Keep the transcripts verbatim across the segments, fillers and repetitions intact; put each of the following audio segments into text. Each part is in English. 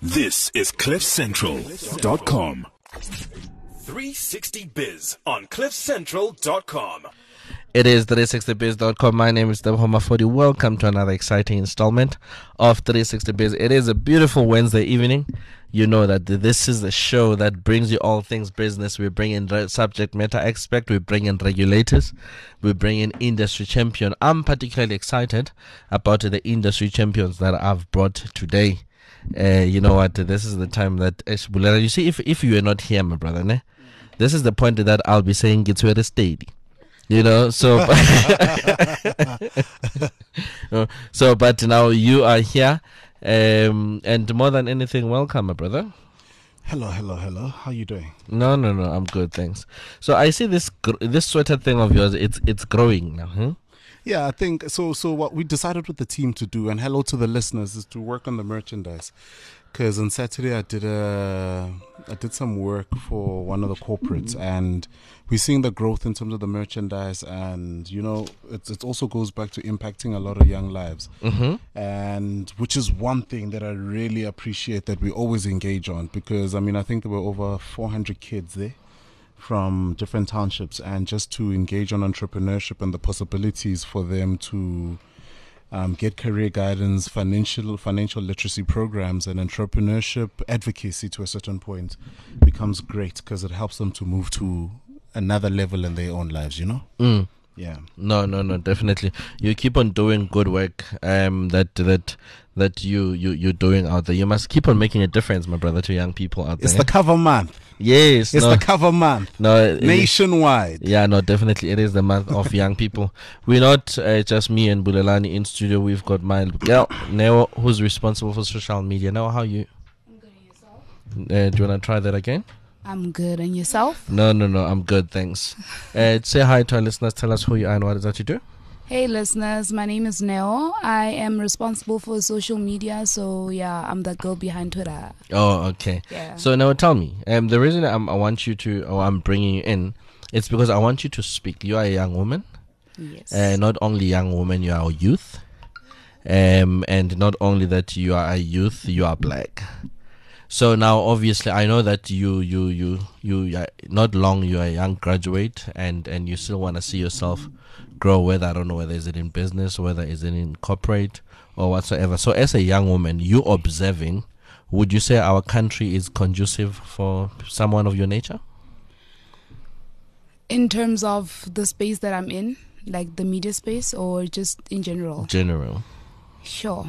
This is cliff central dot com. three sixty Biz on cliff central dot com. It is three sixty biz dot com. My name is Debo Mafodi. Welcome to another exciting installment of three sixty Biz. It is a beautiful Wednesday evening. You know that this is the show that brings you all things business. We bring in the subject matter expert. We bring in regulators. We bring in industry champion. I'm particularly excited about the industry champions that I've brought today. Uh, you know what? This is the time that you see. If if you are not here, my brother, ne? This is the point that I'll be saying it's very steady. You know, so so but now you are here, um, and more than anything, welcome, my brother. Hello, hello, hello. How you doing? No, no, no. I'm good, thanks. So I see this gr- this sweater thing of yours. It's it's growing now, huh? Yeah, I think so. So what we decided with the team to do, and hello to the listeners, is to work on the merchandise. Because on Saturday I did a, I did some work for one of the corporates, and we're seeing the growth in terms of the merchandise, and you know, it it also goes back to impacting a lot of young lives, Mm-hmm. and which is one thing that I really appreciate that we always engage on. Because I mean, I think there were over four hundred kids there from different townships, and just to engage on entrepreneurship and the possibilities for them to Um, get career guidance, financial financial literacy programs, and entrepreneurship advocacy to a certain point becomes great because it helps them to move to another level in their own lives, you know? Mm. Yeah. No, no, no, definitely. You keep on doing good work. Um, that that that you you you're doing out there. You must keep on making a difference, my brother, to young people out there. It's the cover month. Yes, It's no, the cover month. no, it- Nationwide. Yeah, no, definitely. It is the month of young people. We're not uh, just me and Bulelani in studio. We've got my girl, Neo, who's responsible for social media. Neo, how you? I'm good, and yourself? Uh, do you want to try that again? I'm good, and yourself? No, no, no. I'm good, thanks. Uh, say hi to our listeners. Tell us who you are and what is that you do. Hey, listeners, my name is Neo. I am responsible for social media, so yeah, I'm the girl behind Twitter. Oh, okay. Yeah. So now tell me, um, the reason I'm, I want you to, or I'm bringing you in, it's because I want you to speak. You are a young woman. Yes. Uh, not only young woman, you are a youth. Um, and not only that you are a youth, you are black. So now, obviously, I know that you, you, you, you, are not long, you are a young graduate, and, and you still want to see yourself grow, whether, I don't know, whether is it in business, whether is it in corporate, or whatsoever. So as a young woman, you observing, would you say our country is conducive for someone of your nature? In terms of the space that I'm in, like the media space, or just in general? General. Sure.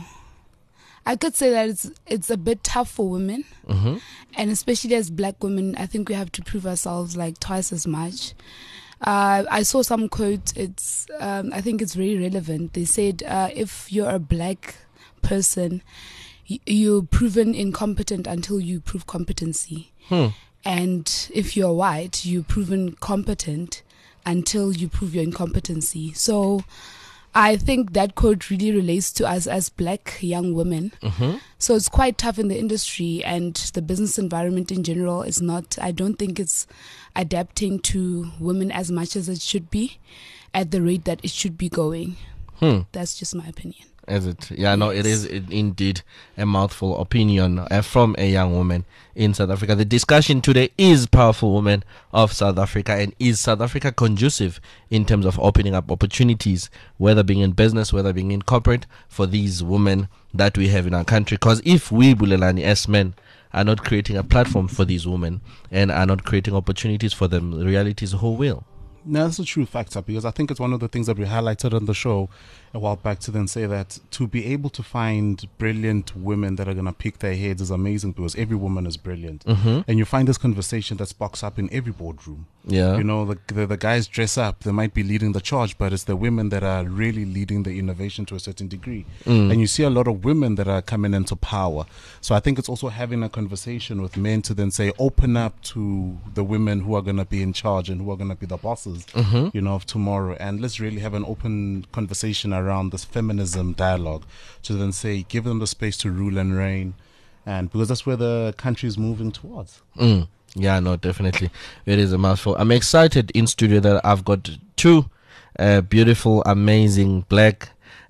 I could say that it's it's a bit tough for women, Mm-hmm. and especially as black women, I think we have to prove ourselves like twice as much. Uh, I saw some quote. It's um, I think it's very relevant. They said uh, if you're a black person, y- you're proven incompetent until you prove competency, Hmm. and if you're white, you're proven competent until you prove your incompetency. So I think that quote really relates to us as black young women. Mm-hmm. So it's quite tough in the industry, and the business environment in general is not, I don't think it's adapting to women as much as it should be at the rate that it should be going. Hmm. That's just my opinion. Is it? Yeah, no, it is in- indeed a mouthful opinion uh, from a young woman in South Africa. The discussion today is powerful women of South Africa, and is South Africa conducive in terms of opening up opportunities, whether being in business, whether being in corporate, for these women that we have in our country? Because if we, Bulelani, as men, are not creating a platform for these women and are not creating opportunities for them, the reality is who will? No, that's a true factor, because I think it's one of the things that we highlighted on the show a while back, to then say that to be able to find brilliant women that are going to pick their heads is amazing, because every woman is brilliant. Mm-hmm. And you find this conversation that sparks up in every boardroom. Yeah. You know, the, the the guys dress up, they might be leading the charge, but it's the women that are really leading the innovation to a certain degree. Mm. And you see a lot of women that are coming into power. So I think it's also having a conversation with men to then say, open up to the women who are going to be in charge and who are going to be the bosses, Mm-hmm. you know, of tomorrow. And let's really have an open conversation around this feminism dialogue to then say, give them the space to rule and reign. And because that's where the country is moving towards. Mm. Yeah, no, definitely. It is a mouthful. I'm excited in studio that I've got two uh, beautiful, amazing black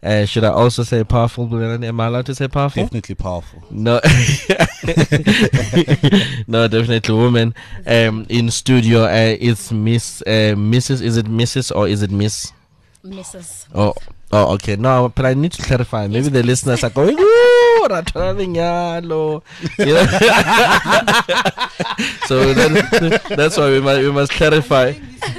Uh, should I also say powerful? Am I allowed to say powerful? Definitely powerful. No, no, definitely woman. Um, in studio, uh, it's Miss uh, Missus Is it Missus or is it Miss? Missus Oh, oh, okay. No, but I need to clarify. Maybe the listeners are going, "Ooh, ratana nyalo." You know? So that, that's why we must we must clarify.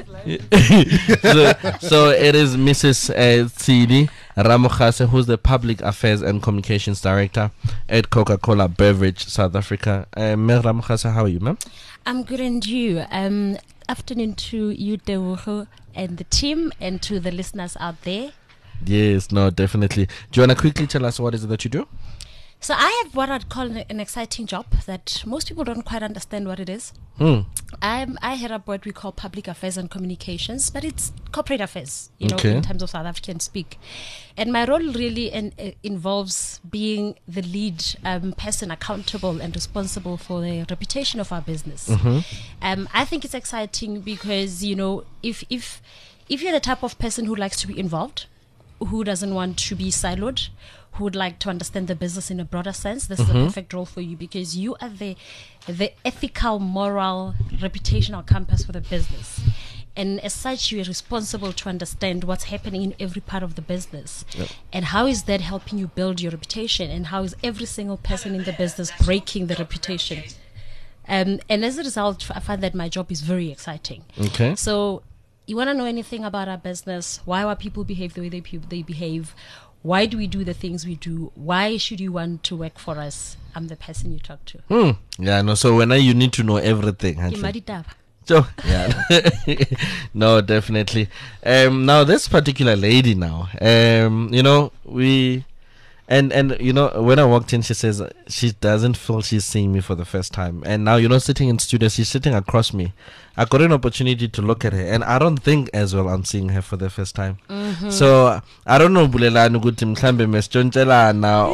so, so it is Missus Uh, Tsidi Ramokgase, who's the Public Affairs and Communications Director at Coca-Cola Beverage South Africa. Uh, Ms. Ramokgase, how are you, ma'am? I'm good, and you? Um, afternoon to you, Tebogo, and the team, and to the listeners out there. Yes, no, definitely. Do you want to quickly tell us what is it that you do? So I have what I'd call an, an exciting job that most people don't quite understand what it is. Hmm. I'm, I head up what we call public affairs and communications, but it's corporate affairs, you know, Okay. in terms of South African speak. And my role really in, uh, involves being the lead um, person accountable and responsible for the reputation of our business. Um, I think it's exciting because, you know, if if if you're the type of person who likes to be involved, who doesn't want to be siloed, who would like to understand the business in a broader sense, this is a perfect role for you, because you are the the ethical, moral, reputational compass for the business. And as such, you are responsible to understand what's happening in every part of the business. Yep. And how is that helping you build your reputation? And how is every single person in the business breaking the reputation? Um, and as a result, I find that my job is very exciting. Okay. So you want to know anything about our business? Why our people behave the way they, pe- they behave? Why do we do the things we do? Why should you want to work for us? I'm the person you talk to. Hmm. Yeah, no, so when I, you need to know everything. Ke Hantle. maditaba. So, yeah. No, definitely. Um, now, this particular lady now, um, you know, we... And, and you know, when I walked in, she says she doesn't feel she's seeing me for the first time. And now, you know, sitting in studio, she's sitting across me. I got an opportunity to look at her. And I don't think as well I'm seeing her for the first time. So, I don't know, Bulelani Guti Mklambe Meschonchelana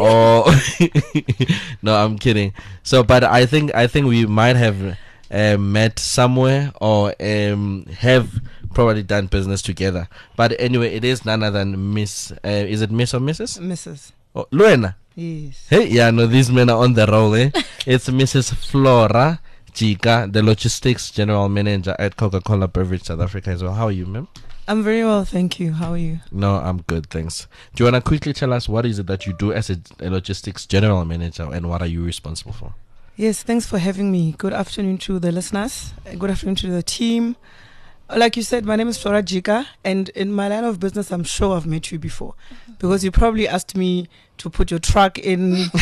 or... No, I'm kidding. So, but I think I think we might have uh, met somewhere or um, have probably done business together. But anyway, it is none other than Miss... Uh, is it Miss or Missus? Missus Oh, Luena. Yes. Hey, yeah, no, these men are on the roll, eh? It's Missus Flora Jika, the Logistics General Manager at Coca-Cola Beverage South Africa as well. How are you, ma'am? I'm very well, thank you. How are you? No, I'm good, thanks. Do you want to quickly tell us what is it that you do as a, a Logistics General Manager and what are you responsible for? Yes, thanks for having me. Good afternoon to the listeners. Uh, Good afternoon to the team. Like you said, my name is Flora Jika, and in my line of business, I'm sure I've met you before, because you probably asked me to put your truck in. You know,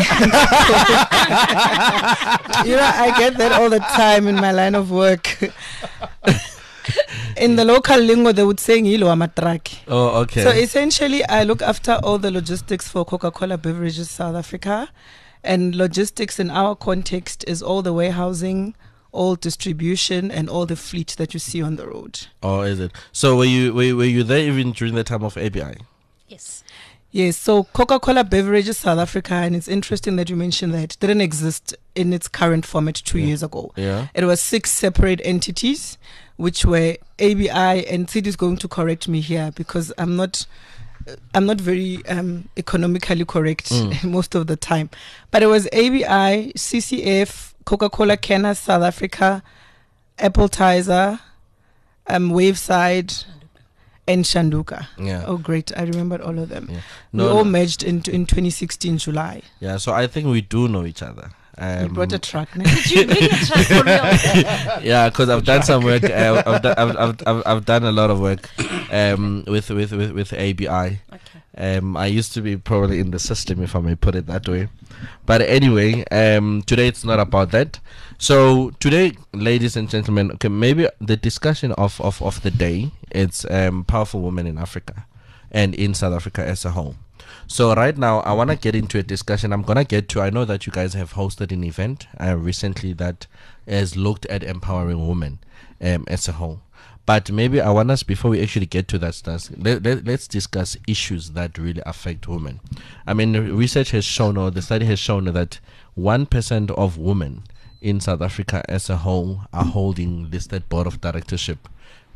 I get that all the time in my line of work. In the local lingo, they would say "Ngilo amatraki." Oh, okay. So essentially, I look after all the logistics for Coca-Cola Beverages South Africa, and logistics in our context is all the warehousing, all distribution, and all the fleet that you see on the road. Oh, is it? So were you were, were you there even during the time of A B I? Yes. Yes, so Coca-Cola Beverages South Africa, and it's interesting that you mentioned that, didn't exist in its current format two years ago. Yeah. It was six separate entities, which were A B I, and Sid is going to correct me here because I'm not I'm not very um, economically correct most of the time. But it was A B I, C C F, Coca-Cola Canners South Africa, Appletiser, um, Waveside, and Shanduka. Yeah. Oh, great. I remembered all of them. Yeah. we No, all no. merged in, in twenty sixteen July. Yeah, so I think we do know each other. Um, You brought a truck now. Did you bring a truck for real? yeah, because I've done some work. Uh, I've, done, I've, I've, I've, I've done a lot of work um, with, with, with, with A B I. Okay. Um, I used to be probably in the system, if I may put it that way. But anyway, um, today it's not about that. So today, ladies and gentlemen, okay, maybe the discussion of, of, of the day, it's um, powerful women in Africa and in South Africa as a whole. So right now, I want to get into a discussion. I'm going to get to, I know that you guys have hosted an event uh, recently that has looked at empowering women um, as a whole. But maybe I want us, before we actually get to that stuff, let, let, let's discuss issues that really affect women. I mean, research has shown, or the study has shown, that one percent of women in South Africa as a whole are holding listed board of directorship,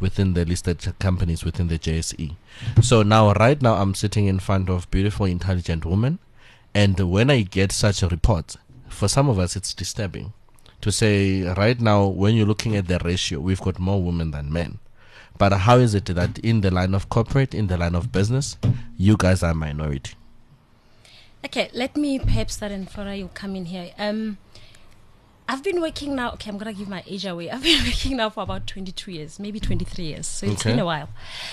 within the listed companies within the J S E. So now, right now, I'm sitting in front of beautiful, intelligent women, and when I get such a report, for some of us, it's disturbing to say, right now, when you're looking at the ratio, we've got more women than men. But how is it that in the line of corporate, in the line of business, you guys are a minority? Okay, let me perhaps start, and Flora, you come in here. Um, I've been working now, okay, I'm going to give my age away. I've been working now for about twenty-two years, maybe twenty-three years. So it's Okay. been a while.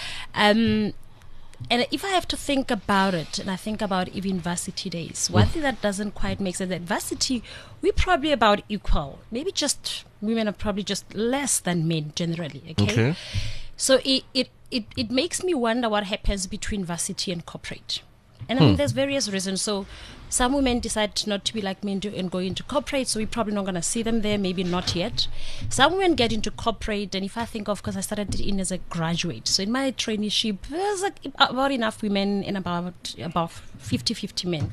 Um, and if I have to think about it, and I think about even varsity days, one thing that doesn't quite make sense, that varsity, we're probably about equal. Maybe just, women are probably just less than men generally, okay? Okay. So it, it, it, it makes me wonder what happens between varsity and corporate. And I mean, there's various reasons. So some women decide not to be like me and, do, and go into corporate, so we're probably not going to see them there, maybe not yet. Some women get into corporate, and if I think of, because I started in as a graduate, so in my traineeship, there's like about enough women and about about fifty-fifty men.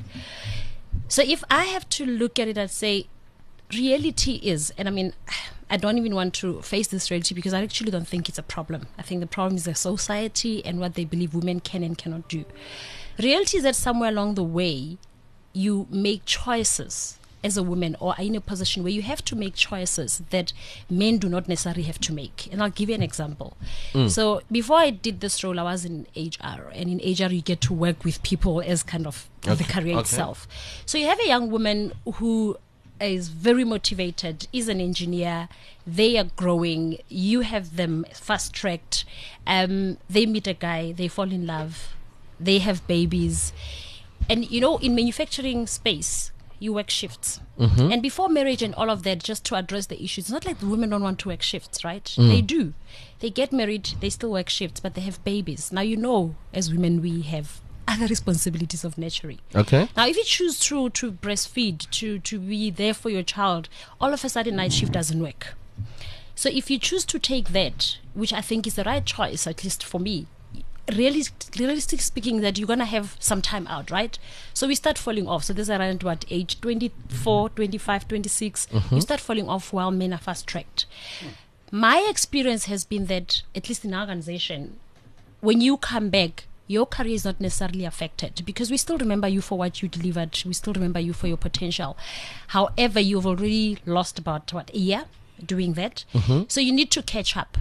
So if I have to look at it and say, reality is, and I mean, I don't even want to face this reality because I actually don't think it's a problem. I think the problem is the society and what they believe women can and cannot do. Reality is that somewhere along the way, you make choices as a woman, or are in a position where you have to make choices that men do not necessarily have to make. And I'll give you an example. Mm. So before I did this role, I was in H R, and in H R you get to work with people as kind of Okay. the career Okay. itself. So you have a young woman who is very motivated, is an engineer, they are growing, you have them fast-tracked, um, they meet a guy, they fall in love, they have babies. And you know, in manufacturing space, you work shifts. Mm-hmm. And before marriage and all of that, just to address the issues, it's not like the women don't want to work shifts, right? They do. They get married, they still work shifts, but they have babies. Now, you know, as women, we have other responsibilities of nurturing. Okay. Now, if you choose to, to breastfeed, to, to be there for your child, all of a sudden night shift doesn't work. So if you choose to take that, which I think is the right choice, at least for me, really, realistically speaking, that you're going to have some time out, right? So we start falling off. So this is around what age? twenty-four, twenty-five, twenty-six. Mm-hmm. You start falling off while men are fast tracked. My experience has been that, at least in our organization, when you come back, your career is not necessarily affected because we still remember you for what you delivered. We still remember you for your potential. However, you've already lost about, what, a year doing that. Mm-hmm. So you need to catch up.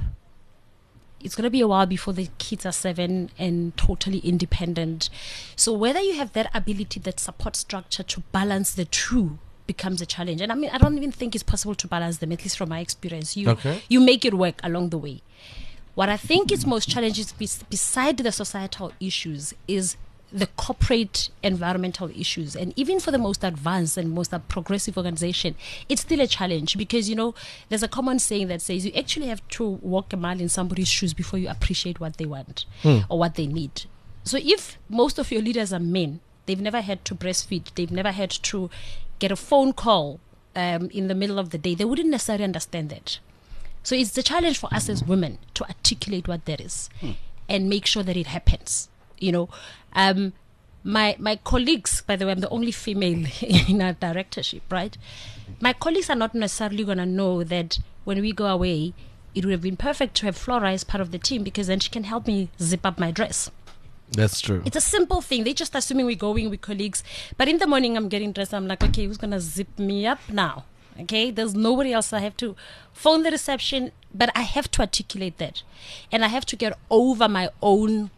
It's going to be a while before the kids are seven and totally independent. So whether you have that ability, that support structure to balance the two becomes a challenge. And I mean, I don't even think it's possible to balance them, at least from my experience. You, Okay. you make it work along the way. What I think is most challenging, bes- beside the societal issues, is the corporate environmental issues. And even for the most advanced and most progressive organization, it's still a challenge because, you know, there's a common saying that says you actually have to walk a mile in somebody's shoes before you appreciate what they want or what they need. So if most of your leaders are men, they've never had to breastfeed, they've never had to get a phone call um, in the middle of the day, they wouldn't necessarily understand that. So it's the challenge for us as women to articulate what that is and make sure that it happens. You know, um, my my colleagues, by the way, I'm the only female in our directorship, right? My colleagues are not necessarily going to know that when we go away, it would have been perfect to have Flora as part of the team because then she can help me zip up my dress. That's true. It's a simple thing. They're just assuming we're going with colleagues. But in the morning, I'm getting dressed. I'm like, okay, who's going to zip me up now? Okay, there's nobody else. I have to phone the reception, but I have to articulate that. And I have to get over my own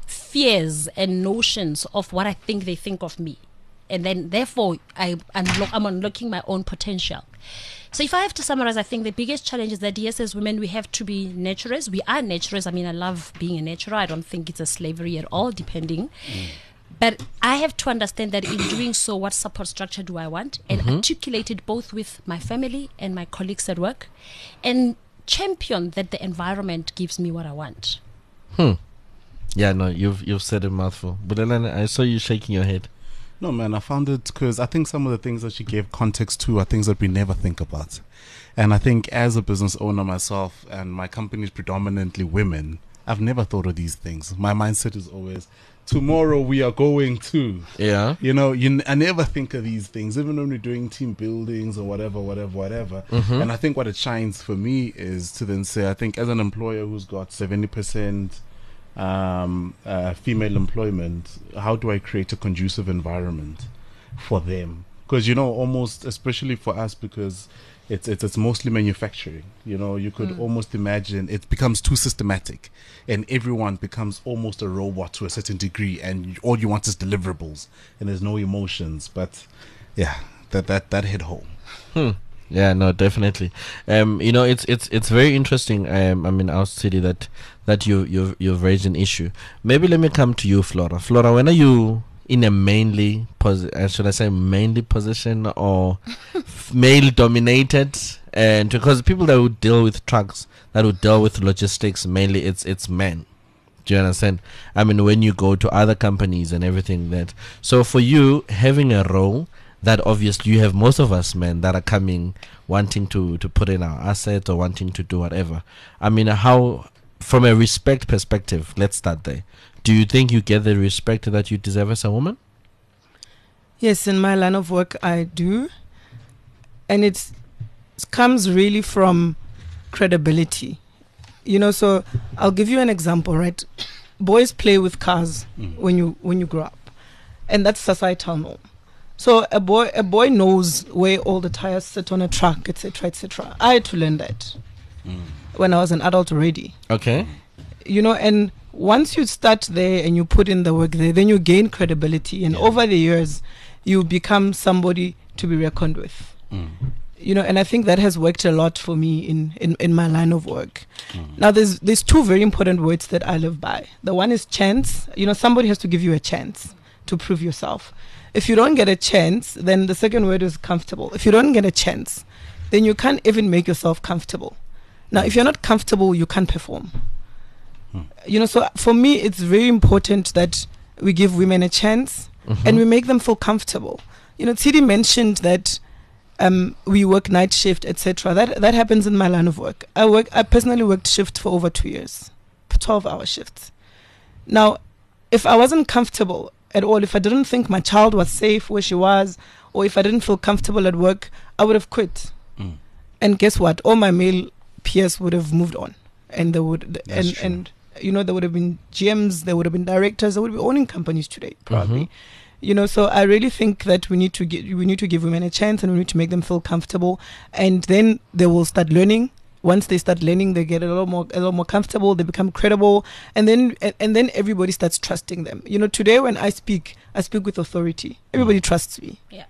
fears and notions of what I think they think of me. And then, therefore, I, unlock, I'm unlocking my own potential. So if I have to summarize, I think the biggest challenge is that, yes, as women, we have to be nurturers. We are nurturers. I mean, I love being a nurturer. I don't think it's a slavery at all, depending. Mm. But I have to understand that in doing so, what support structure do I want? And mm-hmm. articulate it both with my family and my colleagues at work. And champion that the environment gives me what I want. Hmm. Yeah, no, you've you've said a mouthful. But then I saw you shaking your head. No, man, I found it because I think some of the things that she gave context to are things that we never think about. And I think as a business owner myself, and my company is predominantly women, I've never thought of these things. My mindset is always tomorrow we are going to. Yeah. You know, you, I never think of these things, even when we're doing team buildings or whatever, whatever, whatever. Mm-hmm. And I think what it shines for me is to then say, I think as an employer who's got seventy percent um, uh, female employment, how do I create a conducive environment for them? Because, you know, almost, especially for us, because it's it's it's mostly manufacturing. You know, you could Mm. almost imagine it becomes too systematic, and everyone becomes almost a robot to a certain degree, and all you want is deliverables, and there's no emotions. But yeah, that that that hit home. Hmm. Yeah, no, definitely. Um, you know, it's it's it's very interesting. Um, I mean, our city that that you you you've raised an issue. Maybe let me come to you, Flora. Flora, when are you in a mainly posi- uh, should I say mainly position or male dominated? And because people that would deal with trucks, that would deal with logistics, mainly it's it's men. Do you understand? I mean, when you go to other companies and everything that. So for you having a role that obviously you have most of us men that are coming wanting to to put in our assets or wanting to do whatever. I mean, how from a respect perspective, let's start there. Do you think you get the respect that you deserve as a woman? Yes, in my line of work, I do. And it's, it comes really from credibility. You know, so I'll give you an example, right? Boys play with cars Mm. when you when you grow up. And that's societal norm. So a boy a boy knows where all the tires sit on a truck, et cetera, et cetera. I had to learn that Mm. when I was an adult already. Okay. You know, and once you start there and you put in the work there, then you gain credibility, and Yeah. over the years you become somebody to be reckoned with. Mm. You know, and I think that has worked a lot for me in, in, in my line of work. Mm. Now there's there's two very important words that I live by. The one is chance. You know, somebody has to give you a chance to prove yourself. If you don't get a chance, then the second word is comfortable. If you don't get a chance, then you can't even make yourself comfortable. Now, if you're not comfortable, you can't perform. Hmm. You know, so for me, it's very important that we give women a chance Mhm. and we make them feel comfortable. You know, Tidi mentioned that um, we work night shift, et cetera. That that happens in my line of work. I work. I personally worked shift for over two years, twelve-hour shifts. Now, if I wasn't comfortable at all, if I didn't think my child was safe where she was, or if I didn't feel comfortable at work, I would have quit. Mm. And guess what? All my male peers would have moved on, and they would, That's and true. and you know, there would have been G Ms, there would have been directors, they would be owning companies today, probably. Mhm. You know, so I really think that we need to get, we need to give women a chance, and we need to make them feel comfortable, and then they will start learning. Once they start learning, they get a little more, a little more comfortable. They become credible, and then, and, and then everybody starts trusting them. You know, today when I speak, I speak with authority. Everybody trusts me. Yeah.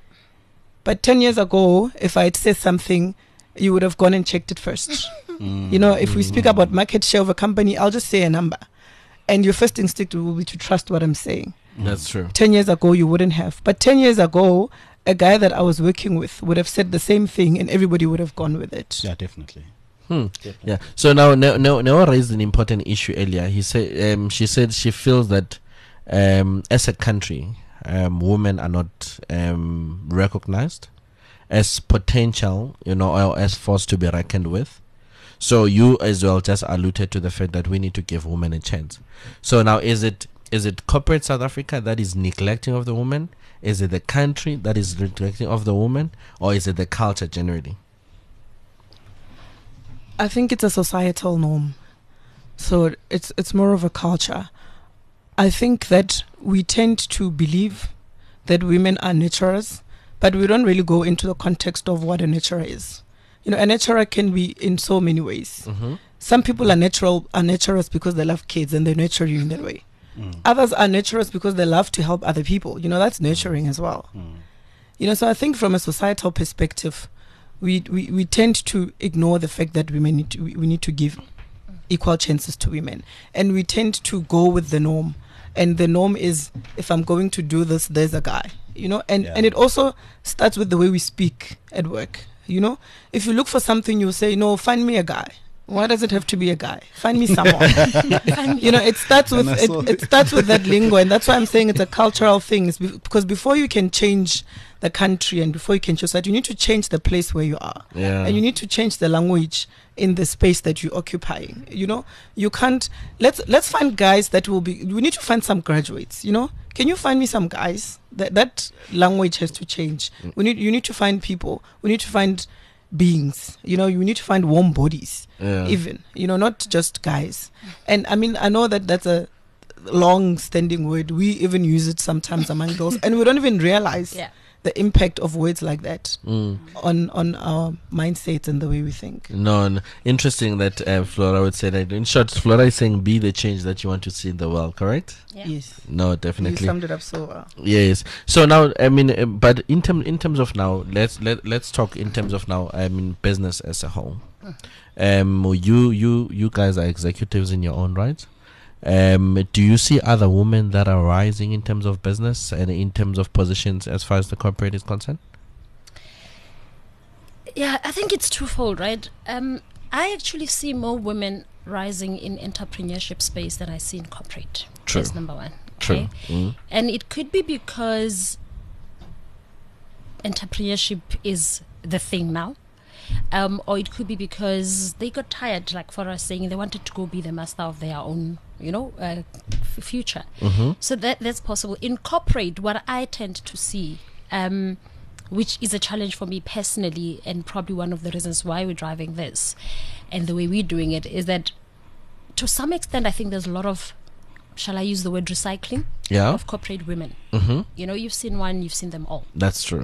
But ten years ago, if I had said something, you would have gone and checked it first. Mm. You know, if we speak about market share of a company, I'll just say a number, and your first instinct will be to trust what I'm saying. That's true. ten years ago, you wouldn't have. But ten years ago, a guy that I was working with would have said the same thing, and everybody would have gone with it. Yeah, definitely. Hmm. Yeah. So now, Neo, Neo, Neo raised an important issue earlier. He said, um, she said she feels that, um, as a country, um, women are not um, recognized as potential, you know, or as force to be reckoned with. So you as well just alluded to the fact that we need to give women a chance. So now, is it is it corporate South Africa that is neglecting of the woman? Is it the country that is neglecting of the woman, or is it the culture generally? I think it's a societal norm. So it's it's more of a culture. I think that we tend to believe that women are nurturers, but we don't really go into the context of what a nurturer is. You know, a nurturer can be in so many ways. Mm-hmm. Some people are natural are nurturers because they love kids and they nurture you in that way. Mm. Others are nurturers because they love to help other people. You know, that's nurturing as well. Mm. You know, so I think from a societal perspective, we, we, we tend to ignore the fact that women need to, we, we need to give equal chances to women. And we tend to go with the norm. And the norm is, if I'm going to do this, there's a guy. You know, and, Yeah. and it also starts with the way we speak at work. You know, if you look for something, you say, no, find me a guy. Why does it have to be a guy? Find me someone. You know, it starts with And I saw it, it starts with that lingo, and that's why I'm saying it's a cultural thing. It's be- because before you can change the country and before you can choose that, you need to change the place where you are. Yeah. And you need to change the language in the space that you occupy. You know, you can't, let's let's find guys that will be, we need to find some graduates, you know. Can you find me some guys? That that language has to change. We need you need to find people. We need to find beings. You know, you need to find warm bodies. Yeah. Even, you know, not just guys. And I mean, I know that that's a long standing word. We even use it sometimes among girls, and we don't even realize Yeah. the impact of words like that Mm. on on our mindsets and the way we think. No, no. Interesting that uh, Flora would say that. In short, Flora is saying be the change that you want to see in the world, correct? Yeah. Yes, No, you definitely. summed it up so well. Yes. So now, I mean, uh, but in term in terms of now, let's let let's talk in terms of now. I mean, business as a whole. Um, you you you guys are executives in your own right. Um, do you see other women that are rising in terms of business and in terms of positions as far as the corporate is concerned? Yeah, I think it's twofold, right? Um, I actually see more women rising in entrepreneurship space than I see in corporate. True. That's number one. True. Okay? Mm. And it could be because entrepreneurship is the thing now. Um, or it could be because they got tired, like for us saying they wanted to go be the master of their own, you know, uh, f- future. Mm-hmm. So that that's possible. In corporate, what I tend to see, um, which is a challenge for me personally, and probably one of the reasons why we're driving this, and the way we're doing it, is that to some extent, I think there's a lot of, shall I use the word recycling, Yeah. of corporate women. Mm-hmm. You know, you've seen one, you've seen them all. That's true.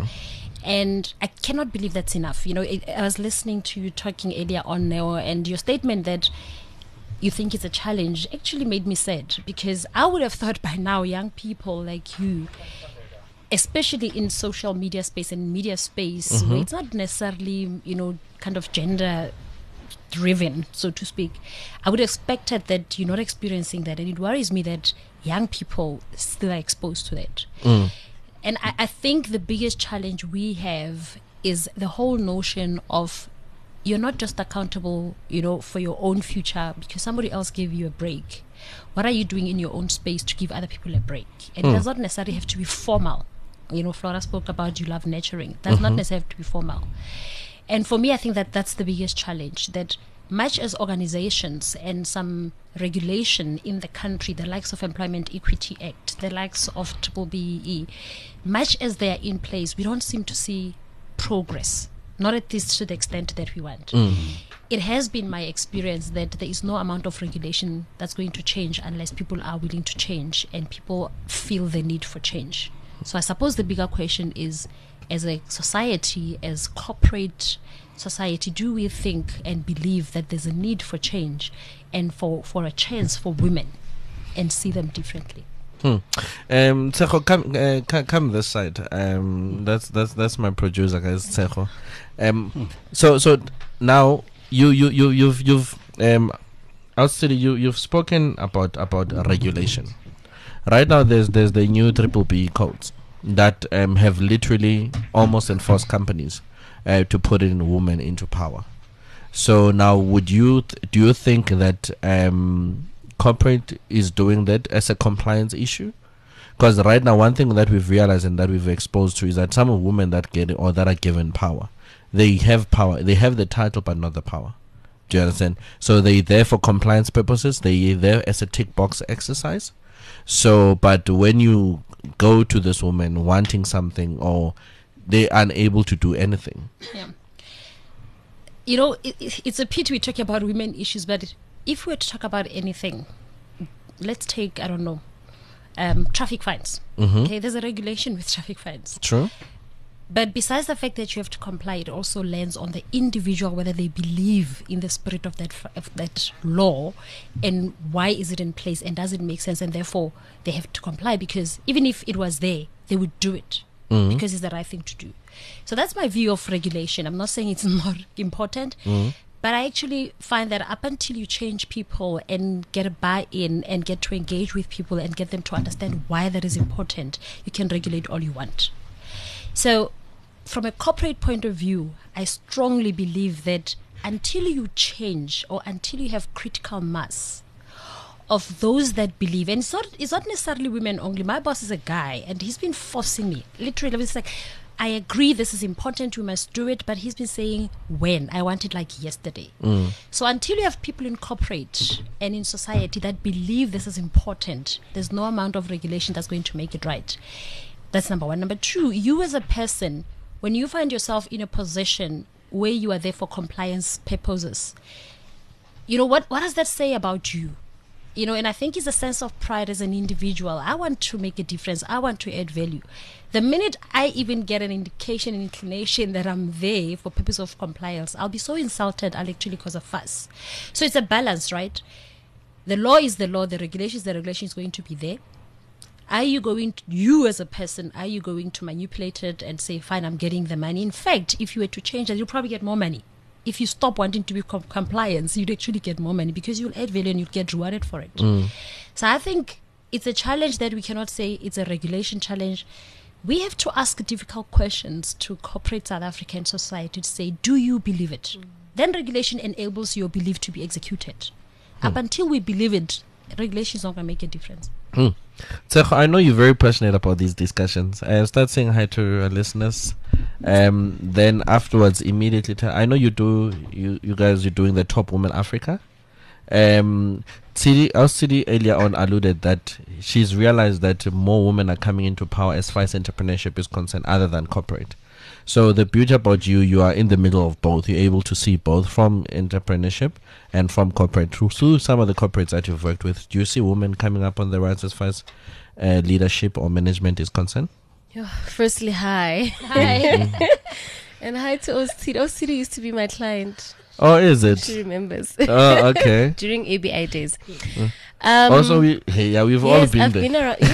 And I cannot believe that's enough. You know, it, I was listening to you talking earlier on now, and your statement that you think it's a challenge actually made me sad, because I would have thought by now young people like you, especially in social media space and media space, where it's not necessarily, you know, kind of gender driven, so to speak, I would have expected that you're not experiencing that. And it worries me that young people still are exposed to that. Mm. And I, I think the biggest challenge we have is the whole notion of you're not just accountable, you know, for your own future because somebody else gave you a break. What are you doing in your own space to give other people a break? And it does not necessarily have to be formal. You know, Flora spoke about you love nurturing. It does not necessarily have to be formal. And for me, I think that that's the biggest challenge, that much as organizations and some regulation in the country, the likes of Employment Equity Act, the likes of Triple B E E, much as they are in place, we don't seem to see progress, not at least to the extent that we want. It has been my experience that there is no amount of regulation that's going to change unless people are willing to change and people feel the need for change. So I suppose the bigger question is, as a society, as corporate society, do we think and believe that there's a need for change and for, for a chance for women and see them differently? Hmm. Um, Tsecho, come, uh, come, come this side. Um, that's that's that's my producer, guys. Tsecho. Um, so so now you you you you've you've um, outside you you've spoken about about regulation. Right now, there's there's the new Triple B codes that um have literally almost enforced companies uh, to put in women into power. So now, would you th- do you think that um corporate is doing that as a compliance issue? Because right now, one thing that we've realized and that we've exposed to is that some women that get or that are given power, they have power, they have the title but not the power. Do you understand? So they there for compliance purposes, they there as a tick box exercise. So, but when you go to this woman wanting something or they're unable to do anything. Yeah. You know, it, it, it's a pity we talk about women issues, but if we were to talk about anything, let's take, I don't know, um, traffic fines. Mm-hmm. Okay, there's a regulation with traffic fines. True. But besides the fact that you have to comply, it also lands on the individual whether they believe in the spirit of that f- of that law and why is it in place and does it make sense, and therefore they have to comply, because even if it was there, they would do it Mhm. because it's the right thing to do. So that's my view of regulation. I'm not saying it's not important, Mhm. but I actually find that up until you change people and get a buy-in and get to engage with people and get them to understand why that is important, you can regulate all you want. So from a corporate point of view, I strongly believe that until you change or until you have critical mass of those that believe, and it's not, it's not necessarily women only. My boss is a guy and he's been forcing me, literally, it's like, I agree this is important, we must do it, but he's been saying when. I want it like yesterday. Mm. So until you have people in corporate and in society that believe this is important, there's no amount of regulation that's going to make it right. That's number one. Number two, you as a person, when you find yourself in a position where you are there for compliance purposes, you know, what, what does that say about you? You know, and I think it's a sense of pride as an individual. I want to make a difference. I want to add value. The minute I even get an indication, an inclination that I'm there for purpose of compliance, I'll be so insulted, I'll actually cause a fuss. So it's a balance, right? The law is the law, the regulation is the regulation is going to be there. Are you going to, you as a person, are you going to manipulate it and say, fine, I'm getting the money? In fact, if you were to change that, you'll probably get more money. If you stop wanting to be com- compliance, you'd actually get more money because you'll add value and you'll get rewarded for it. Mm. So I think it's a challenge that we cannot say it's a regulation challenge. We have to ask difficult questions to corporate South African society to say, do you believe it? Mm. Then regulation enables your belief to be executed. Mm. Up until we believe it, regulation is not going to make a difference. Mm. So I know you're very passionate about these discussions. Uh, start saying hi to our listeners. Um, then afterwards, immediately, tell, I know you do. You you guys, you're doing the Top Woman Africa. Um, Tsidi, our Tsidi earlier on alluded that she's realized that more women are coming into power as far as entrepreneurship is concerned, other than corporate. So the beauty about you, you are in the middle of both. You're able to see both from entrepreneurship and from corporate. Through, through some of the corporates that you've worked with, do you see women coming up on the rise as far as uh, leadership or management is concerned? Yeah, firstly, hi. Hi. And hi to Ostidi. Ostidi used to be my client. Oh, is it? She remembers. Oh, okay. During A B I days. Mm. Um, also, we hey, yeah, we've yes, all been I've there. Been around,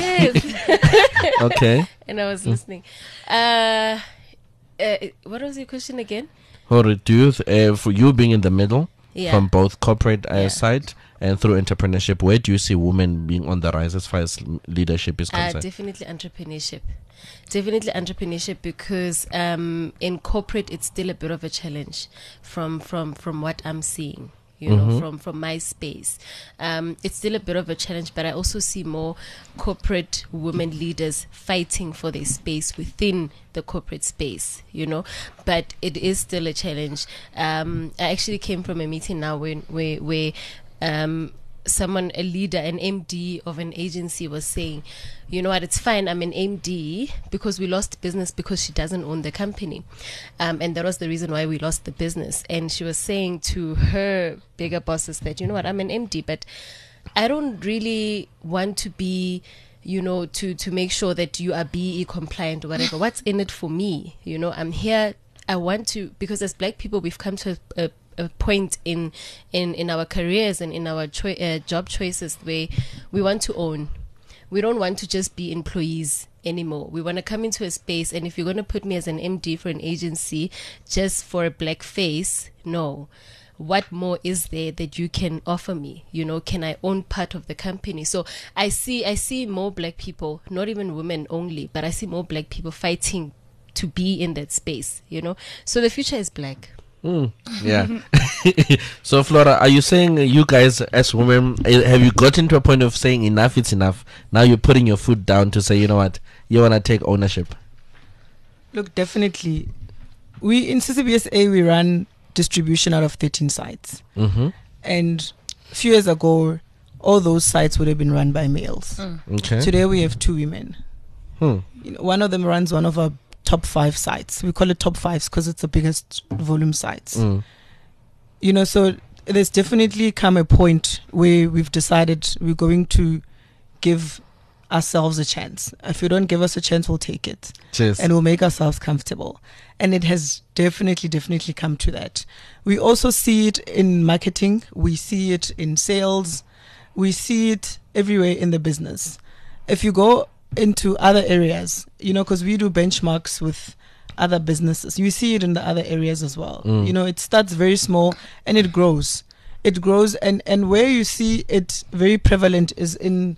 yes. Okay. And I was Mm. listening. Uh, uh, what was your question again? Or do you, th- uh, for you being in the middle, Yeah. from both corporate uh, Yeah. side and through entrepreneurship, where do you see women being on the rise as far as l- leadership is Uh, concerned? definitely entrepreneurship. Definitely entrepreneurship because um, in corporate it's still a bit of a challenge from from from what I'm seeing. You know, Mhm. from from my space, um, it's still a bit of a challenge. But I also see more corporate women leaders fighting for their space within the corporate space. You know, but it is still a challenge. Um, I actually came from a meeting now where where where. Um, someone, a leader, an M D of an agency was saying, you know what, it's fine, I'm an M D because we lost business because she doesn't own the company. Um, and that was the reason why we lost the business. And she was saying to her bigger bosses that, you know what, I'm an M D, but I don't really want to be, you know, to, to make sure that you are B E compliant or whatever. What's in it for me? You know, I'm here, I want to, because as black people, we've come to a, a a point in in in our careers and in our choi- uh, job choices where we want to own. We don't want to just be employees anymore. We want to come into a space, and if you're going to put me as an M D for an agency just for a black face, no. What more is there that you can offer me? You know, can I own part of the company? So I see I see more black people, not even women only, but I see more black people fighting to be in that space, you know. So the future is black. Mm, yeah. So, Flora, are you saying uh, you guys as women, uh, have you gotten to a point of saying enough, it's enough? Now you're putting your foot down to say, you know what, you want to take ownership? Look, definitely. We in C C B S A, we run distribution out of thirteen sites. Mm-hmm. And a few years ago, all those sites would have been run by males. Mm. Okay. Today we have two women. Hmm. You know, one of them runs one of our top five sites. We call it top fives because it's the biggest volume sites. Mm. You know, so there's definitely come a point where we've decided we're going to give ourselves a chance. If you don't give us a chance, we'll take it. Cheers. And we'll make ourselves comfortable. And it has definitely, definitely come to that. We also see it in marketing. We see it in sales. We see it everywhere in the business. If you go into other areas, you know, because we do benchmarks with other businesses, you see it in the other areas as well. Mm. You know, it starts very small and it grows. It grows, and, and where you see it very prevalent is in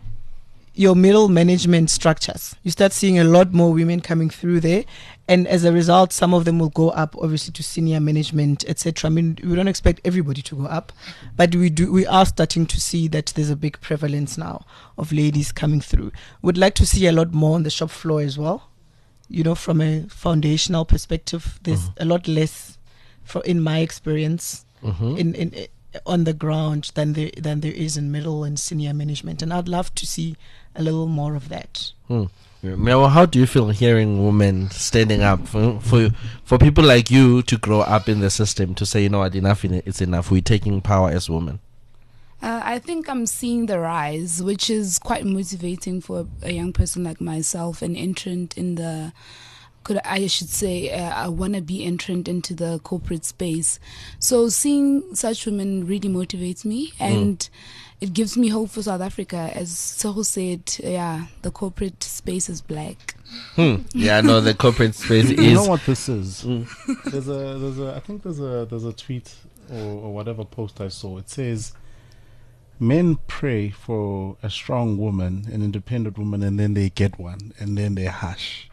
your middle management structures. You start seeing a lot more women coming through there, and as a result, some of them will go up obviously to senior management, et cetera. I mean, we don't expect everybody to go up, but we do. We are starting to see that there's a big prevalence now of ladies coming through. Would like to see a lot more on the shop floor as well. you know, from a foundational perspective, there's Mhm. a lot less, for in my experience, Mhm. in in eh, on the ground than there than there is in middle and senior management, and I'd love to see a little more of that. Hmm. Yeah. Now, how do you feel hearing women standing up for, for for people like you to grow up in the system to say, you know what, enough, in- it's enough. We're taking power as women. Uh, I think I'm seeing the rise, which is quite motivating for a young person like myself, an entrant in the, could I should say, uh, I want to be entrant into the corporate space. So seeing such women really motivates me, and it gives me hope for South Africa. As Soho said, yeah, the corporate space is black. Hmm. Yeah, no, the corporate space You know is. what this is? Mm. There's a there's a I think there's a there's a tweet or, or whatever post I saw. It says, men pray for a strong woman, an independent woman, and then they get one, and then they hush.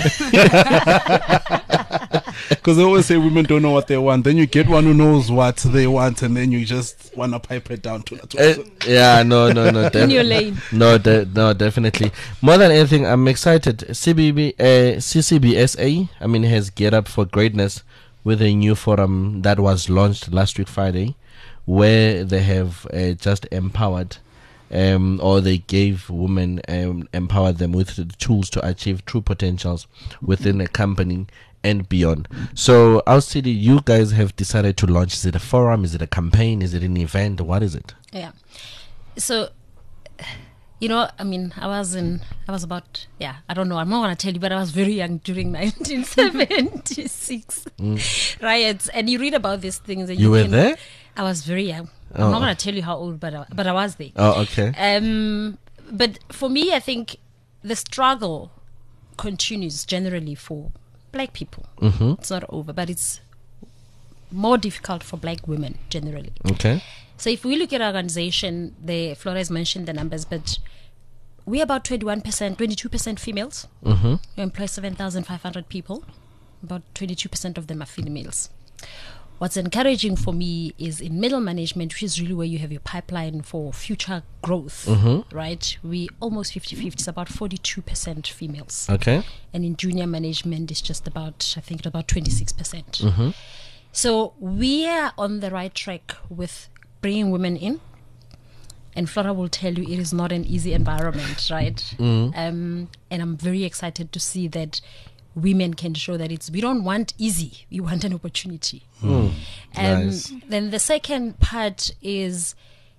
Because they always say women don't know what they want. Then you get one who knows what they want, and then you just want to pipe it down to Uh, yeah, no, no, no. In your def- lane. No, de- no, definitely. More than anything, I'm excited. C B B, uh, C C B S A, I mean, has Get Up for Greatness with a new forum that was launched last week Friday, where they have uh, just empowered, um, or they gave women, um, empowered them with the tools to achieve true potentials within a company and beyond. So, our city, you guys have decided to launch. Is it a forum? Is it a campaign? Is it an event? What is it? Yeah. So, you know, I mean, I was in, I was about, yeah, I don't know, I'm not going to tell you, but I was very young during nineteen seventy-six Mm. riots. And you read about these things. And You you were can- there? I was very young. Oh. I'm not going to tell you how old, but I, but I was there. Oh, okay. Um, but for me, I think the struggle continues generally for black people. Mm-hmm. It's not over, but it's more difficult for black women generally. Okay. So if we look at our organization, the Flores mentioned the numbers, but we're about twenty-one percent, twenty-two percent females. Mm-hmm. We employ seven thousand five hundred people. About twenty-two percent of them are females. What's encouraging for me is in middle management, which is really where you have your pipeline for future growth, Mm-hmm. right? We almost fifty-fifty, it's about forty-two percent females. Okay. And in junior management, it's just about, I think, about twenty-six percent. Mm-hmm. So we are on the right track with bringing women in. And Flora will tell you it is not an easy environment, right? Mm. Um, and I'm very excited to see that women can show that it's, we don't want easy, we want an opportunity. Mm. Um, Nice. Then the second part is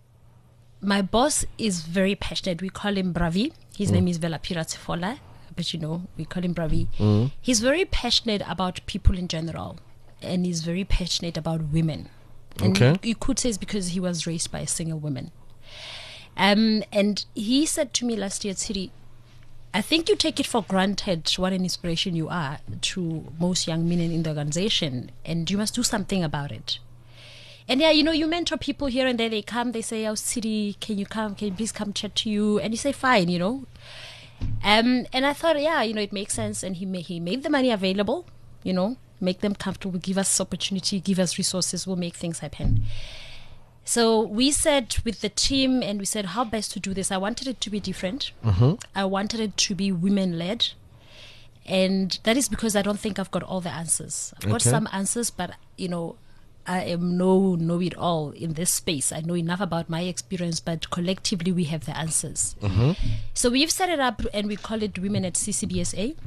my boss is very passionate. We call him Bravi. His name is Velapira Tsifola, but you know, we call him Bravi. Mm. He's very passionate about people in general, and he's very passionate about women. And Okay. you could say it's because he was raised by a single woman. Um, and he said to me last year at City, I think you take it for granted what an inspiration you are to most young men in the organization, and you must do something about it. And yeah, you know, you mentor people here and there. They come, they say, "Oh, City, can you come? Can you please come chat to you?" And you say, "Fine," you know. Um, and I thought, yeah, you know, it makes sense. And he ma- he made the money available, you know, make them comfortable, give us opportunity, give us resources, we'll make things happen. So we said with the team, and we said how best to do this. I wanted it to be different. Mm-hmm. I wanted it to be women-led. And that is because I don't think I've got all the answers. I've got Okay. some answers, but, you know, I am no know-it-all in this space. I know enough about my experience, but collectively we have the answers. Mm-hmm. So we've set it up, and we call it Women at C C B S A.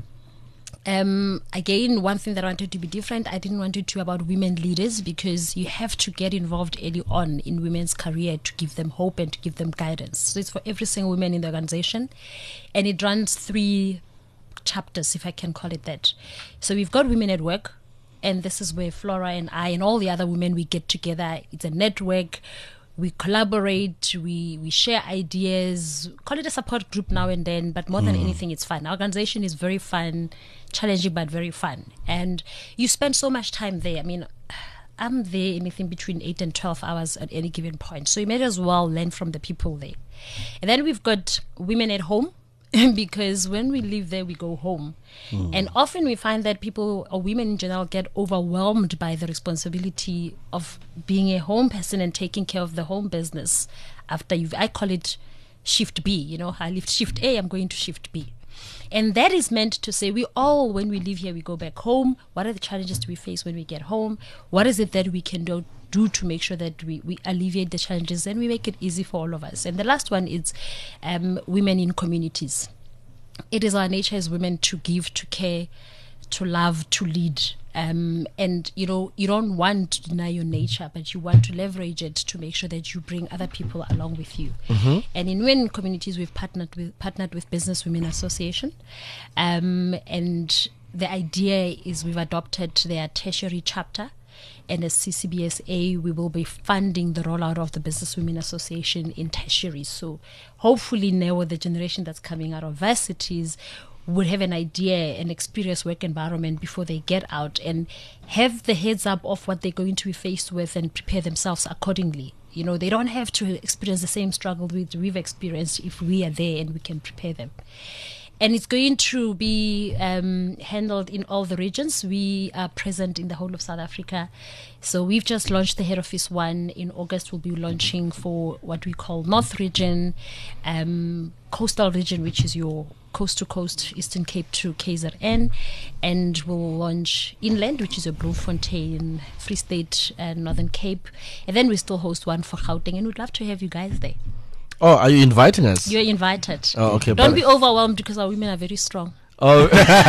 Um, again, one thing that I wanted to be different, I didn't want it to be about women leaders, because you have to get involved early on in women's career to give them hope and to give them guidance. So it's for every single woman in the organization, and it runs three chapters, if I can call it that. So we've got Women at Work, and this is where Flora and I and all the other women, we get together. It's a network. We collaborate, we, we share ideas, call it a support group now and then, but more than anything, it's fun. Our organization is very fun, challenging, but very fun. And you spend so much time there. I mean, I'm there anything between eight and twelve hours at any given point. So you may as well learn from the people there. And then we've got Women at Home, because when we live there, we go home. Mm. And often we find that people, or women in general, get overwhelmed by the responsibility of being a home person and taking care of the home business after you've, I call it shift B, you know, I left shift A, I'm going to shift B. And that is meant to say we all, when we leave here, we go back home. What are the challenges do we face when we get home? What is it that we can do, do to make sure that we, we alleviate the challenges and we make it easy for all of us? And the last one is um, women in communities. It is our nature as women to give, to care, to love, to lead. Um, and, you know, you don't want to deny your nature, but you want to leverage it to make sure that you bring other people along with you. Mm-hmm. And in women communities, we've partnered with partnered with Business Women Association. Um, and the idea is we've adopted their tertiary chapter. And as C C B S A, we will be funding the rollout of the Business Women Association in tertiary. So hopefully now the generation that's coming out of varsities would have an idea and experience work environment before they get out and have the heads up of what they're going to be faced with and prepare themselves accordingly. You know, they don't have to experience the same struggle with we've experienced if we are there and we can prepare them. And it's going to be um, handled in all the regions. We are present in the whole of South Africa. So we've just launched the head office one. In August, we'll be launching for what we call North Region, um, Coastal Region, which is your coast to coast, Eastern Cape to K Z N. And we'll launch Inland, which is your Bloemfontein, Free State, and Northern Cape. And then we still host one for Gauteng. And we'd love to have you guys there. Oh, are you inviting us? You're invited. Oh, okay. Don't be overwhelmed because our women are very strong. Oh,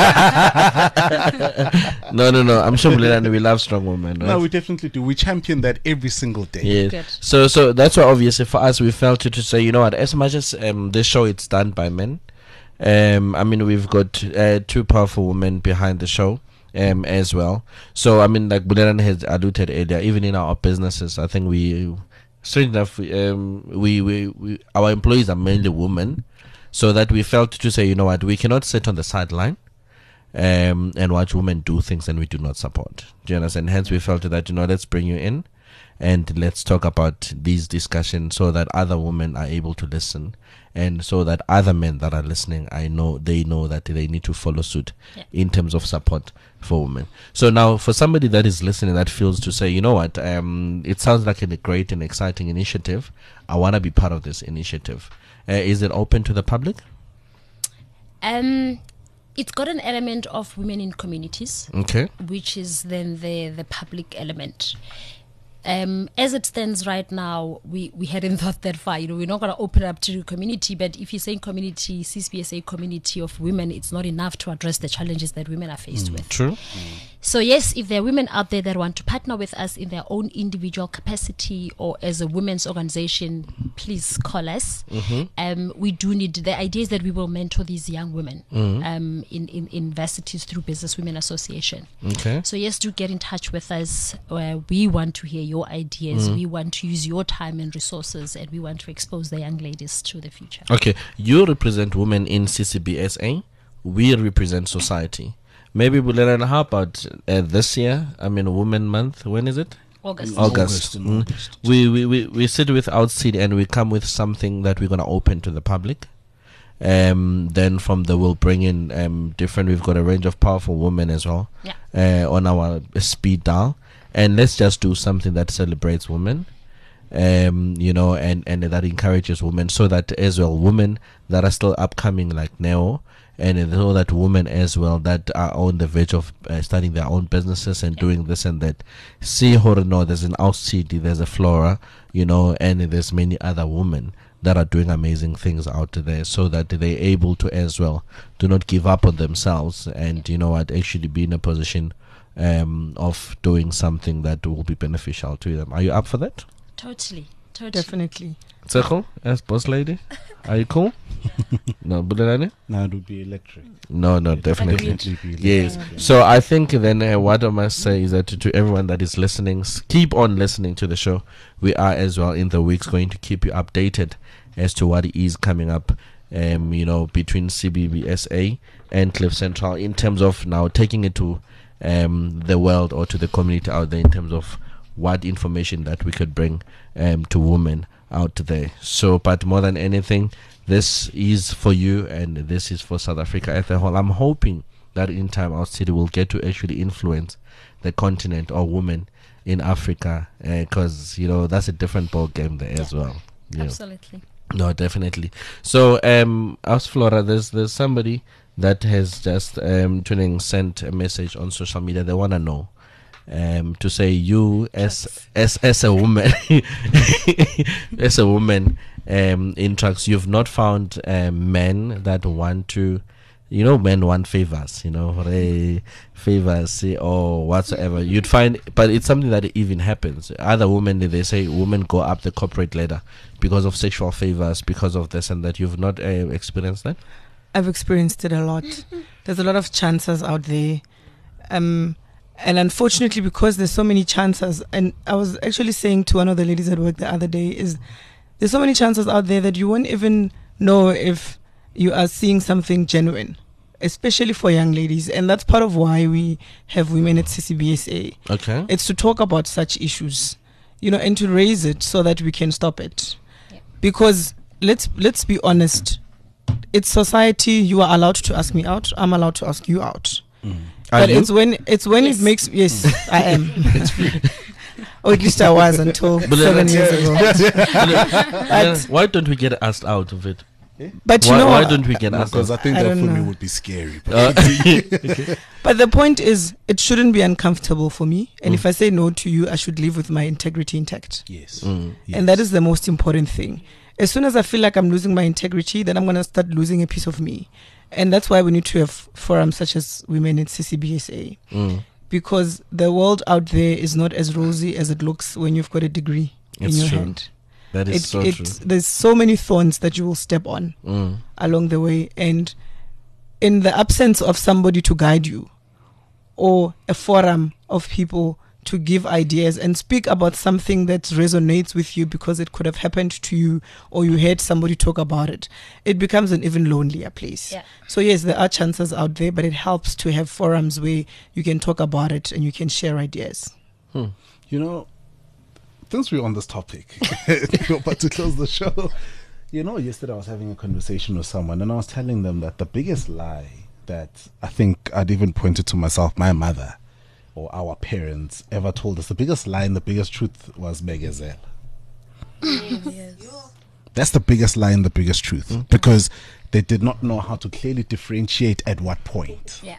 no, no, no. I'm sure Bulelani, we love strong women. Right? No, we definitely do. We champion that every single day. Yes. Good. So, so that's why obviously for us we felt to, to say, you know what, as much as um, this show it's done by men, um, I mean we've got uh, two powerful women behind the show. Um, as well. So I mean, like Bulelani has alluded earlier, even in our businesses, I think we. Strange enough, um, we, we, we, our employees are mainly women, so that we felt to say, you know what, we cannot sit on the sideline um, and watch women do things and we do not support. Do you understand? Hence, we felt that, you know, let's bring you in and let's talk about these discussions so that other women are able to listen and so that other men that are listening, I know they know that they need to follow suit yeah. in terms of support for women. So now for somebody that is listening that feels to say, you know what, um, it sounds like a great and exciting initiative. I want to be part of this initiative. Uh, is it open to the public? Um, it's got an element of women in communities, okay, which is then the the public element. Um, as it stands right now, we, we hadn't thought that far. You know, we're not going to open it up to the community, but if you're saying community, C C B S A community of women, it's not enough to address the challenges that women are faced mm, with. True. Mm. So yes, if there are women out there that want to partner with us in their own individual capacity or as a women's organization, please call us. Mm-hmm. Um, we do need, the idea is that we will mentor these young women mm-hmm. um, in, in, in universities through Business Women Association. Okay. So yes, do get in touch with us. Uh, we want to hear your ideas. Mm. We want to use your time and resources, and we want to expose the young ladies to the future. Okay, you represent women in C C B S A. We represent society. Maybe Bulelani, how about uh, this year? I mean, Women Month. When is it? August. August. August, Mm. August. We, we we we sit with Outseed and we come with something that we're gonna open to the public. Um, then from there we'll bring in um different. We've got a range of powerful women as well. Yeah. Uh, on our speed dial, and let's just do something that celebrates women. Um, you know, and and that encourages women, so that as well women that are still upcoming like Neo. And so that women as well that are on the verge of uh, starting their own businesses and doing this and that. See, no, there's an Outseed, there's a Flora, you know, and there's many other women that are doing amazing things out there, so that they're able to as well do not give up on themselves and, you know what, actually be in a position um, of doing something that will be beneficial to them. Are you up for that? Totally. Totally. Definitely. Tseko, as boss lady, are you cool? No, Bulelani? No, it would be electric. No, no, It would definitely. definitely be electric. Yes. Yeah. So I think then uh, what I must say is that to, to everyone that is listening, s- keep on listening to the show. We are as well in the weeks going to keep you updated as to what is coming up, um, you know, between C B B S A and Cliff Central in terms of now taking it to um, the world or to the community out there in terms of what information that we could bring um, to women out there. So, but more than anything, this is for you and this is for South Africa as a whole. I'm hoping that in time our city will get to actually influence the continent or women in Africa, because uh, you know that's a different ball game there as well. Yeah. Absolutely. No, definitely. So, um, as Flora, there's there's somebody that has just um tuning sent a message on social media. They wanna know, um, to say you as as as a woman, as a woman, um, in trucks, you've not found um, men that want to. You know, men want favors, you know, eh, favors eh, or whatsoever. You'd find, but it's something that even happens. Other women, they say women go up the corporate ladder because of sexual favors, because of this and that. You've not uh, experienced that? I've experienced it a lot. There's a lot of chances out there. Um, and unfortunately, because there's so many chances, and I was actually saying to one of the ladies at work the other day, is there's so many chances out there that you won't even know if you are seeing something genuine, especially for young ladies. And that's part of why we have women at C C B S A. Okay. It's to talk about such issues, you know, and to raise it so that we can stop it. Yeah. Because let's let's be honest, it's society. You are allowed to ask me out. I'm allowed to ask you out. Mm. But you? it's when it's when Yes. it makes yes, I am. Or at least I was until But seven then- years ago. Yeah, why don't we get asked out of it? But you Why, know, why don't we get asked Because out? I think I that don't for me know. would be scary. But Uh, but the point is, it shouldn't be uncomfortable for me. And Mm. if I say no to you, I should leave with my integrity intact. yes. Mm. yes. And that is the most important thing. As soon as I feel like I'm losing my integrity, then I'm going to start losing a piece of me. And that's why we need to have forums such as Women in C C B S A. Mm. Because the world out there is not as rosy as it looks when you've got a degree It's in your true. hand. That is It, so it, true. there's so many thorns that you will step on Mm. along the way. And in the absence of somebody to guide you or a forum of people to give ideas and speak about something that resonates with you because it could have happened to you or you heard somebody talk about it, it becomes an even lonelier place. Yeah. So yes, there are chances out there, but it helps to have forums where you can talk about it and you can share ideas. Hmm. You know, since we're on this topic, we're about to close the show. You know, yesterday I was having a conversation with someone and I was telling them that the biggest lie that I think I'd even pointed to myself, my mother or our parents ever told us, the biggest lie and the biggest truth was Megazelle. That's the biggest lie and the biggest truth Mm. because they did not know how to clearly differentiate at what point. Yeah.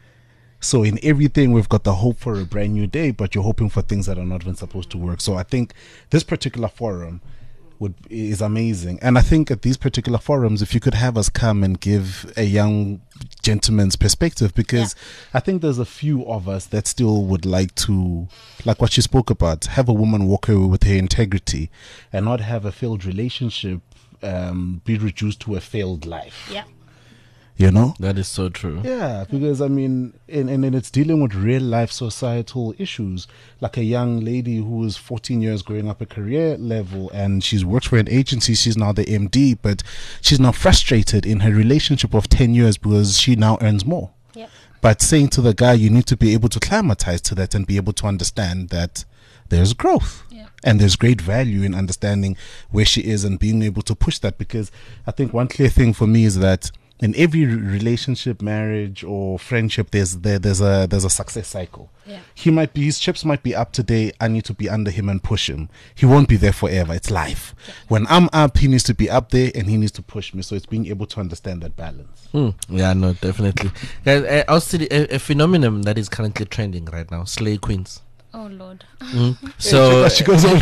So in everything, we've got the hope for a brand new day, but you're hoping for things that are not even supposed to work. So I think this particular forum would is amazing. And I think at these particular forums, if you could have us come and give a young gentleman's perspective, because I think there's a few of us that still would like to, like what you spoke about, have a woman walk away with her integrity and not have a failed relationship um, be reduced to a failed life. Yeah. You know? That is so true. Yeah, because I mean, and, and, and it's dealing with real life societal issues. Like a young lady who is fourteen years growing up a career level and she's worked for an agency, she's now the M D, but she's now frustrated in her relationship of ten years because she now earns more. Yep. But saying to the guy, you need to be able to climatize to that and be able to understand that there's growth. Yeah. And there's great value in understanding where she is and being able to push that. Because I think one clear thing for me is that in every re- relationship, marriage or friendship, there's there, there's a there's a success cycle. Yeah. He might be his chips might be up today. I need to be under him and push him. He won't be there forever. It's life. Yeah. When I'm up, he needs to be up there and he needs to push me. So it's being able to understand that balance. Hmm. Yeah, no, definitely. Guys, uh, also a, a phenomenon that is currently trending right now: slay queens. Oh Lord. So she goes over.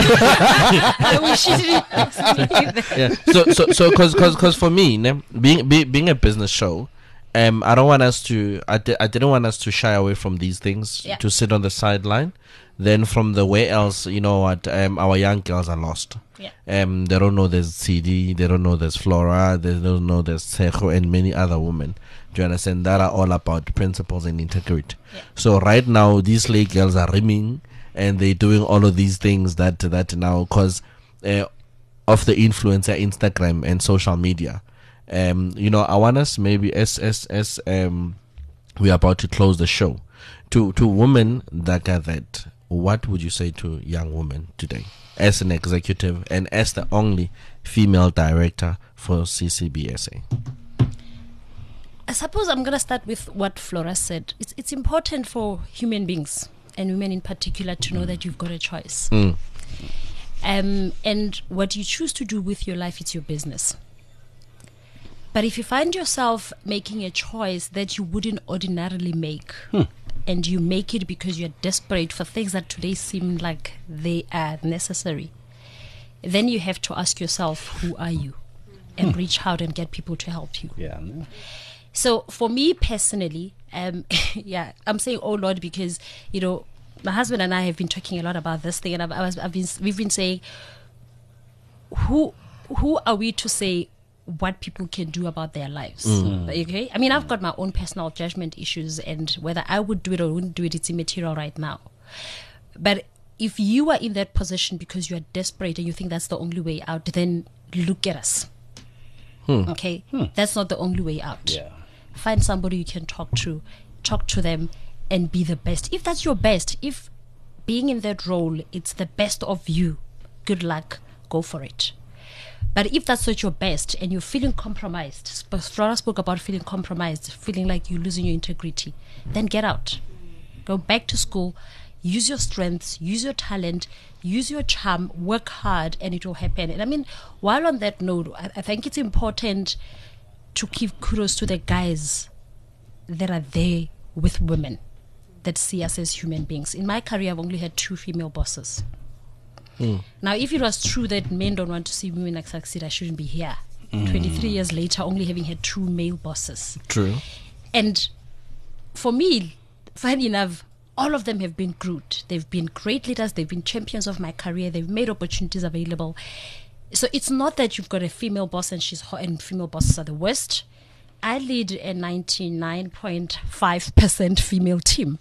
I wish you didn't ask me that. yeah. So so so because because for me, ne, being be, being a business show, um, I don't want us to. I, di- I didn't want us to shy away from these things. Yeah. To sit on the sideline. Then from the way else, you know what? Um, our young girls are lost. Yeah. Um, they don't know there's C D. They don't know there's Flora. They don't know there's Sejo and many other women. Do you understand? That are all about principles and integrity. Yeah. So right now, these lay girls are rimming and they're doing all of these things that that now because uh, of the influencer Instagram and social media. Um, you know, I want us maybe as as as um, we're about to close the show to to women that are that. What would you say to young women today as an executive and as the only female director for C C B S A? I suppose I'm going to start with what Flora said. It's it's important for human beings and women in particular to know that you've got a choice. Mm. Um, and what you choose to do with your life, it's your business. But if you find yourself making a choice that you wouldn't ordinarily make, Hmm. and you make it because you're desperate for things that today seem like they are necessary, then you have to ask yourself, who are you? And Hmm. reach out and get people to help you. Yeah. no. So for me personally, um, yeah, I'm saying oh Lord because, you know, my husband and I have been talking a lot about this thing, and I've, I was, I've been, we've been saying, who, who are we to say what people can do about their lives? Okay, I mean, I've got my own personal judgment issues, and whether I would do it or wouldn't do it, it's immaterial right now. But if you are in that position because you are desperate and you think that's the only way out, then look at us. Okay, that's not the only way out. Yeah. Find somebody you can talk to, talk to them, and be the best. If that's your best, if being in that role, it's the best of you, good luck, go for it. But if that's not your best and you're feeling compromised, sp- Flora spoke about feeling compromised, feeling like you're losing your integrity, then get out. Go back to school, use your strengths, use your talent, use your charm, work hard, and it will happen. And I mean, while on that note, I, I think it's important to give kudos to the guys that are there with women that see us as human beings. In my career, I've only had two female bosses. Now, if it was true that men don't want to see women like succeed, I shouldn't be here. twenty-three years later, only having had two male bosses. True. And for me, funny enough, all of them have been good. They've been great leaders. They've been champions of my career. They've made opportunities available. So it's not that you've got a female boss and she's hot and female bosses are the worst. I lead a ninety-nine point five percent female team.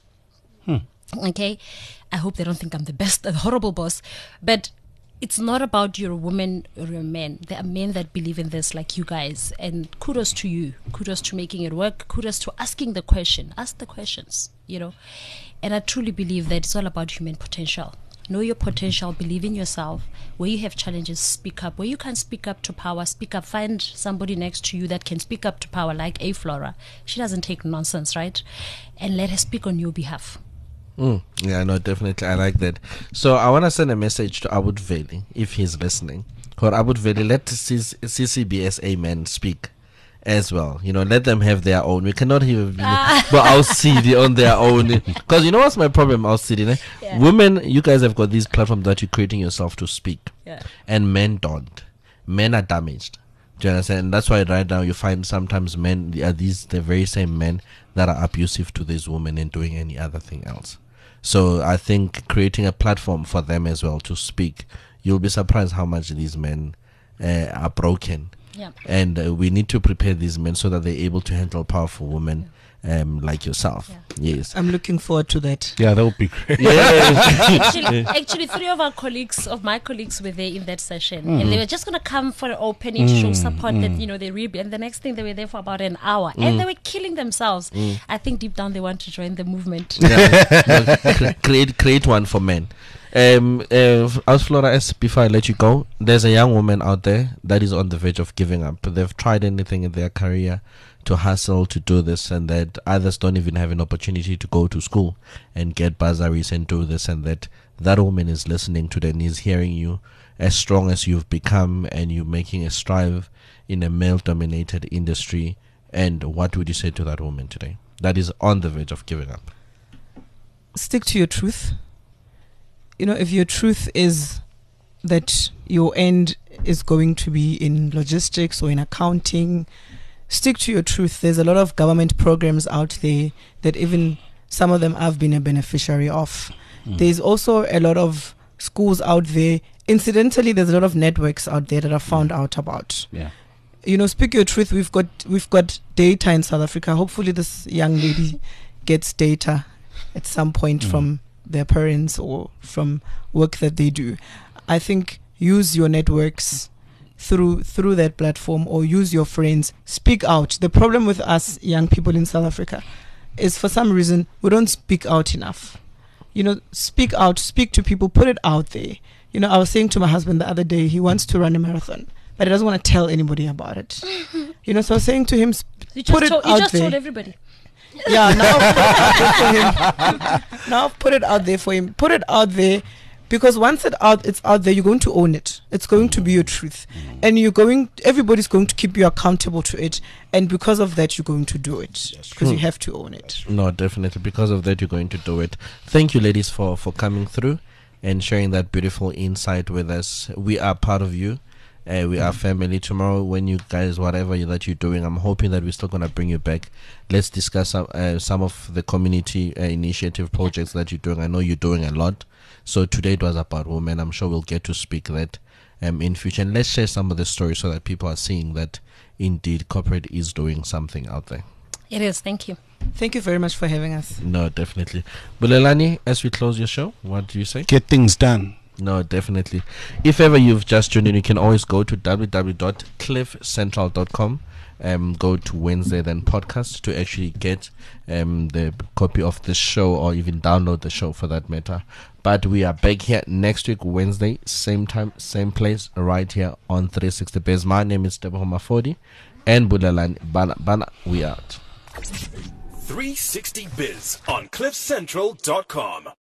Okay, I hope they don't think I'm the best, a horrible boss, but it's not about you're a woman or you're a man. There are men that believe in this, like you guys, and kudos to you. Kudos to making it work. Kudos to asking the question. Ask the questions, you know. And I truly believe that it's all about human potential. Know your potential. Believe in yourself. Where you have challenges, speak up. Where you can't speak up to power, speak up. Find somebody next to you that can speak up to power, like A Flora. She doesn't take nonsense, right? And let her speak on your behalf. Mm, yeah, no, definitely. I like that. So I want to send a message to Abud Veli, if he's listening. For Abud Veli, let C C B S A men speak as well. You know, let them have their own. We cannot have ah. but our C D on their own. Because you know what's my problem, our C D? Eh? Yeah. Women, you guys have got these platforms that you're creating yourself to speak. Yeah. And men don't. Men are damaged. Do you understand? And that's why right now you find sometimes men are these the very same men that are abusive to these women and doing any other thing else. So I think creating a platform for them as well to speak, you'll be surprised how much these men uh, are broken. Yeah. And uh, we need to prepare these men so that they're able to handle powerful women um, like yourself. Yeah. Yes. I'm looking forward to that. Yeah, that would be great. actually, actually, three of our colleagues, of my colleagues, were there in that session, mm. and they were just going to come for an opening mm. to show support mm. that you know they really. And the next thing, they were there for about an hour, mm. and they were killing themselves. Mm. I think deep down they want to join the movement. Yeah. no, create, create one for men. Um, uh, as Flora, as before I let you go, there's a young woman out there that is on the verge of giving up. They've tried anything in their career to hustle, to do this and that. Others don't even have an opportunity to go to school and get bursaries and do this and that. That woman is listening to them, is hearing you, as strong as you've become, and you're making a strive in a male-dominated industry. And what would you say to that woman today that is on the verge of giving up? Stick to your truth. You know, if your truth is that your end is going to be in logistics or in accounting, stick to your truth. There's a lot of government programs out there that even some of them I've been a beneficiary of. Mm. There's also a lot of schools out there. Incidentally, there's a lot of networks out there that I've found mm. out about. Yeah. You know, speak your truth. We've got we've got data in South Africa. Hopefully this young lady gets data at some point mm. from their parents or from work that they do. I think use your networks through through that platform, or use your friends. Speak out. The problem with us young people in South Africa is for some reason we don't speak out enough. You know, speak out, speak to people, put it out there. You know, I was saying to my husband the other day, he wants to run a marathon, but he doesn't want to tell anybody about it. You know, so I was saying to him, you put it told, out you just there. told everybody. Yeah, now I've put it out there for him. Now I've put it out there for him. Put it out there. Because once it out, it's out there, you're going to own it. It's going to be your truth. And you're going, everybody's going to keep you accountable to it. And because of that, you're going to do it. Because you have to own it. No, definitely. Because of that, you're going to do it. Thank you, ladies, for, for coming through and sharing that beautiful insight with us. We are part of you. Uh, we are family. Tomorrow, when you guys, whatever you, that you're doing, I'm hoping that we're still going to bring you back. Let's discuss some, uh, some of the community uh, initiative projects that you're doing. I know you're doing a lot. So today it was about women. I'm sure we'll get to speak that um, in future. And let's share some of the stories so that people are seeing that indeed corporate is doing something out there. It is. Thank you. Thank you very much for having us. No, definitely. Bulelani, as we close your show, what do you say? Get things done. No, definitely. If ever you've just tuned in, you can always go to w w w dot cliff central dot com. Um, go to Wednesday then podcast to actually get um, the copy of the show, or even download the show for that matter. But we are back here next week, Wednesday, same time, same place, right here on three sixty Biz. My name is Teboho Mafodi and Bulelani Bana Bana. We out. three sixty Biz on cliff central dot com.